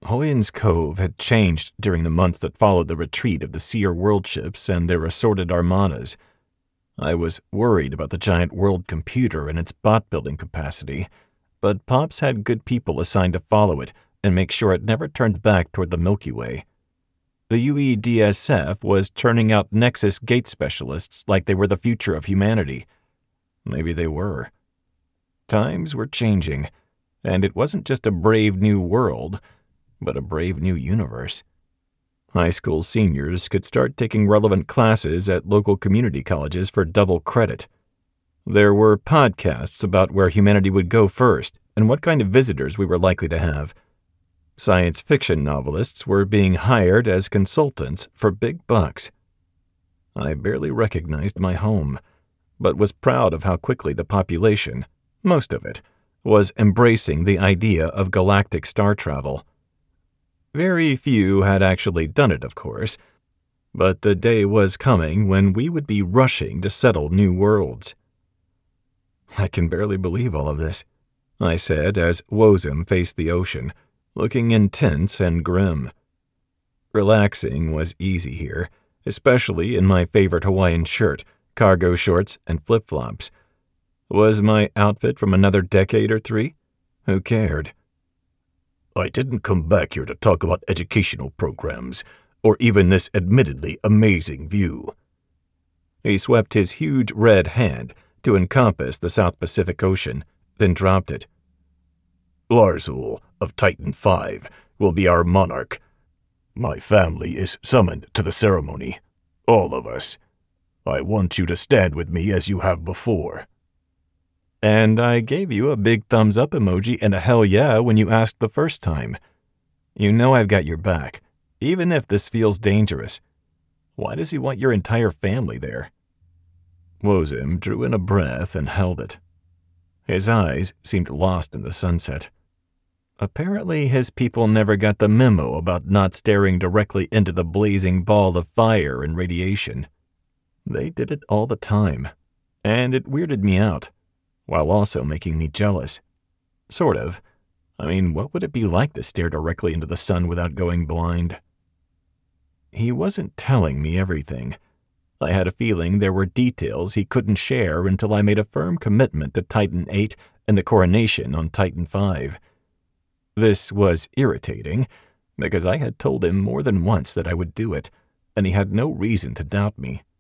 Hoyin's Cove had changed during the months that followed the retreat of the Seer world ships and their assorted armadas. I was worried about the giant world computer and its bot-building capacity, but Pops had good people assigned to follow it and make sure it never turned back toward the Milky Way. The UEDSF was churning out Nexus gate specialists like they were the future of humanity. Maybe they were. Times were changing, and it wasn't just a brave new world, but a brave new universe. High school seniors could start taking relevant classes at local community colleges for double credit. There were podcasts about where humanity would go first and what kind of visitors we were likely to have. Science fiction novelists were being hired as consultants for big bucks. I barely recognized my home, but was proud of how quickly the population, most of it, was embracing the idea of galactic star travel. Very few had actually done it, of course, but the day was coming when we would be rushing to settle new worlds. I can barely believe all of this, I said as Wozem faced the ocean, looking intense and grim. Relaxing was easy here, especially in my favorite Hawaiian shirt, cargo shorts, and flip-flops. Was my outfit from another decade or three? Who cared? I didn't come back here to talk about educational programs, or even this admittedly amazing view. He swept his huge red hand to encompass the South Pacific Ocean, then dropped it. Larzul of Titan V will be our monarch. My family is summoned to the ceremony. All of us. I want you to stand with me as you have before. And I gave you a big thumbs-up emoji and a hell yeah when you asked the first time. You know I've got your back, even if this feels dangerous. Why does he want your entire family there? Wozem drew in a breath and held it. His eyes seemed lost in the sunset. Apparently his people never got the memo about not staring directly into the blazing ball of fire and radiation. They did it all the time, and it weirded me out, while also making me jealous. Sort of. I mean, what would it be like to stare directly into the sun without going blind? He wasn't telling me everything. I had a feeling there were details he couldn't share until I made a firm commitment to Titan 8 and the coronation on Titan 5. This was irritating, because I had told him more than once that I would do it, and he had no reason to doubt me.